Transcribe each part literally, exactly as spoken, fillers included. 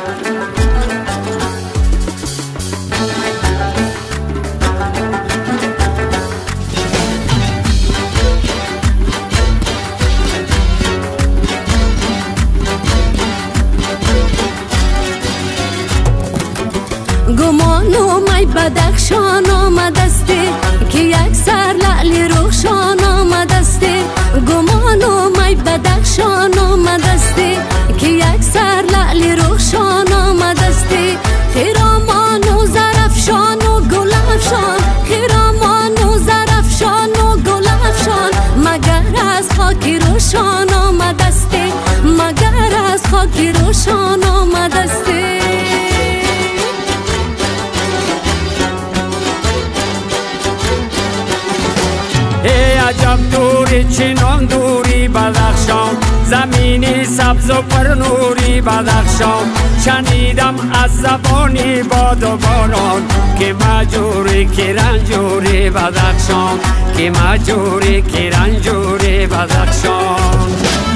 گمان و می بدخشان آمدسته که یک سر لعلی روشان آمدسته. گمان و می بدخشان آمدسته که یک سر لعلی روشان آمدسته. خرامان و زرفشان و گلفشان، خرامان و زرفشان و گلفشان، مگر از خاک روشان آمدسته، مگر از خاک روشان آمدسته. ای عجب دوری چنان دوری بدخشان، زمینی سبز و پرنوری بدخشان. شنیدم از زبانی باد و باران که مجوری که رنجوری بدخشان، که مجوری که رنجوری بدخشان.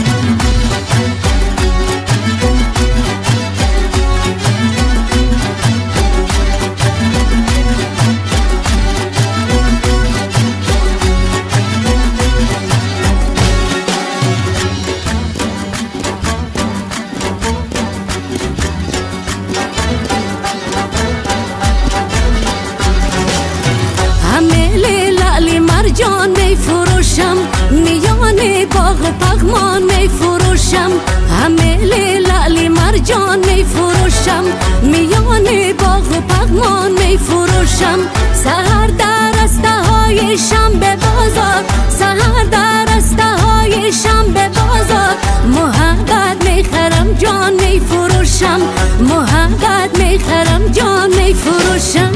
جان می فروشم، میان باغ و پغمان می فروشم. همه لعلی مرجان می فروشم، میان باغ و پغمان می فروشم. سحر در رسته های شم به بازار، سحر در رسته های شم به بازار. محبت می خرم جان می فروشم، محبت می خرم جان می فروشم.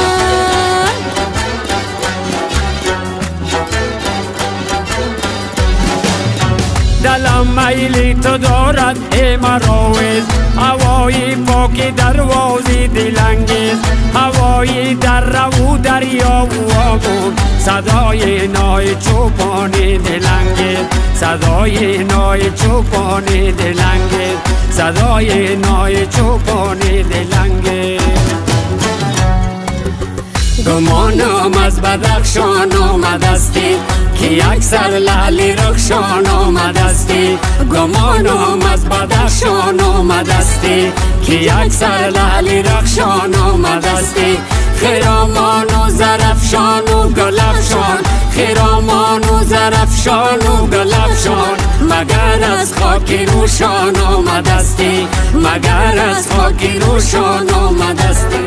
دلم میلی تو دارد ای مراویز، هوایی پاکی دروازی دلانگیز. هوایی در رو دریا و آبون، صدای نای چوپانی دلانگیز، صدای نای چوپانی دلانگیز، صدای نای چوپانی دلانگیز. گمانم از بدخشان آمدستی که یک سر لعلی رخشان آمدستی. گمانم از بدخشان آمدستی که یک سر لعلی رخشان آمدستی. خرامان و زرفشان و گلفشان، خرامان و زرفشان و گلفشان، مگر از خاک روشان آمدستی، مگر از خاک روشان آمدستی.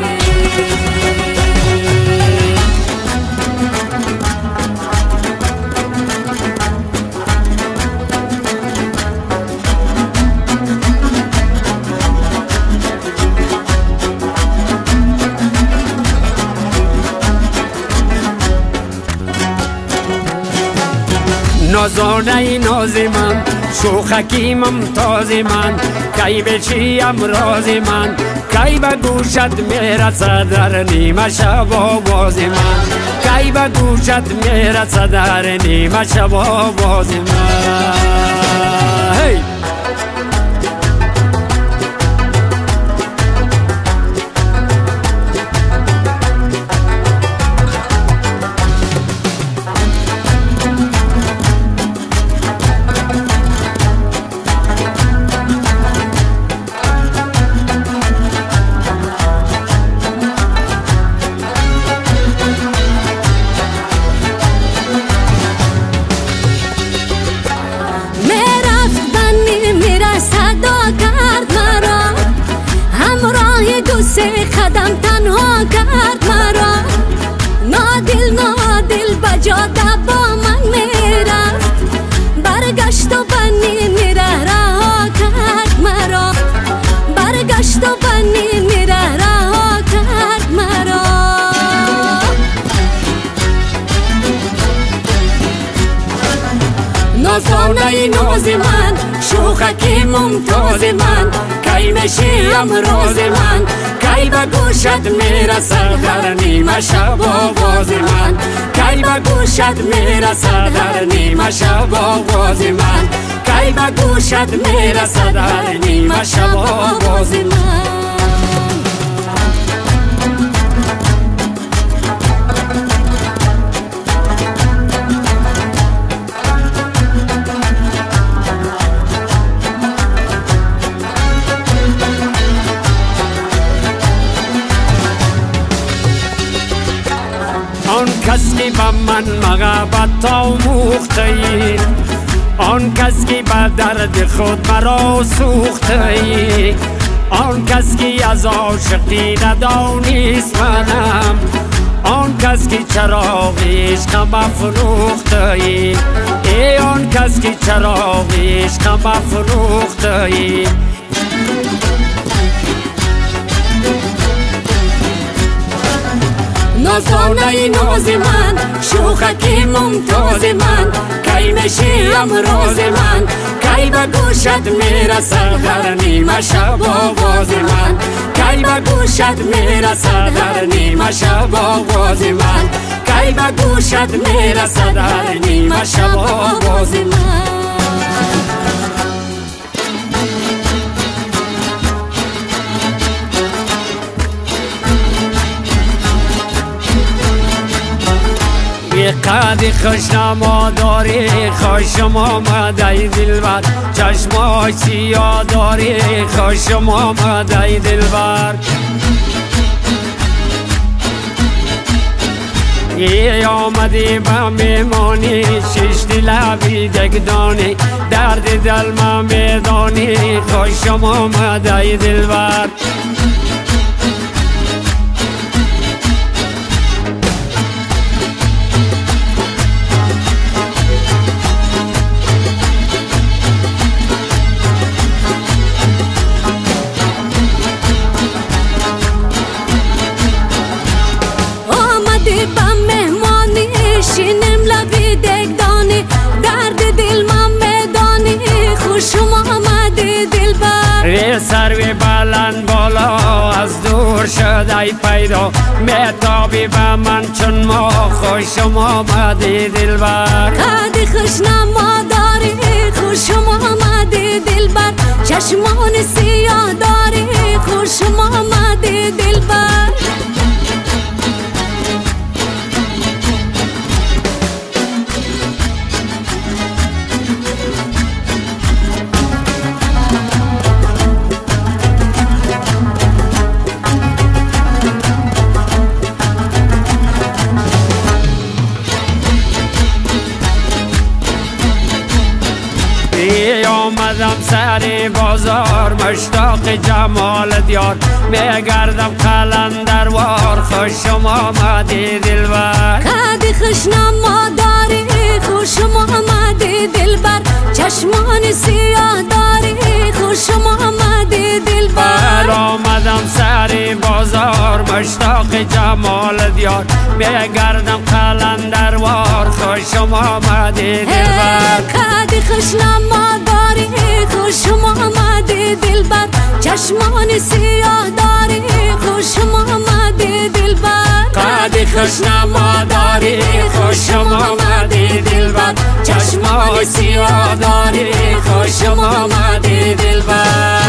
نازانه ناز من، شوخکی ممتاز من، کی بچیم راز من، کی به گوشت میرسد در نیمه شب آواز من، کی به گوشت میرسد در نیمه شب آواز من. hey! سه قدم تنها کرد مرا، نادل نادل بجاده با من میرفت، برگشت و بنی میره رها کرد مرا، برگشت و بنی میره رها کرد مرا. نازانه ناز من، شوخکی ممتاز من، کی میشیم راز من، کی به گوشت میرسد در نیمه شب آواز من، کی به گوشت میرسد در نیمه شب آواز من، کی به گوشت میرسد در نیمه شب آواز من. تو آموخته ای، آن کس که به درد خود مرا سوخته ای، آن کس که از عاشقی ندانیست منم، آن کس که چراغ عشقم افروخته ای، ای آن کس که چراغ عشقم افروخته ای. نازانه ناز من، شوخکی ممتاز من، کی میشی امروز من، کی به گوشت میرسد هر نیمه شب آواز من، کی به گوشت میرسد هر نیمه شب آواز من، کی به گوشت میرسد هر نیمه شب آواز من. یه قدی خوشنما داری، خوشم آمده ای دلبر، چشمای سیاه داری، خوشم آمده ای دلبر. یه آمدی با میمانی، شش دل بیدگدانی، درد دل ما میدانی، خوشم آمده ای دلبر. با مهمانی شینم لبی دگدانی، درد دل من میدانی، خوشم آمده دلبر. ری سروی بلند بالا از دور شد ای پیدا، میتابی به من چون ما، خوشم آمده دلبر. قد خوشنما داری، خوشم آمده دلبر، چشمان سیاه داری، خوشم آمده دلبر. آمدم سر بازار مشتاق جمال دیار، میگردم قلندروار، خوشم آمده دلبر. قد خوشنما داری، خوشم آمده دلبر، چشمان سیاه داری، خوشم آمده دلبر. آمدم سر بازار مشتاق جمال دیار، میگردم قلندروار، خوشم آمده دلبر. قد خوشنما داری، خوشم آمده دلبر، چشمان سیاه داری، خوشم آمده دلبر. قد خوشنما داری، خوشم آمده دلبر، چشمان سیاه داری، خوشم آمده دلبر.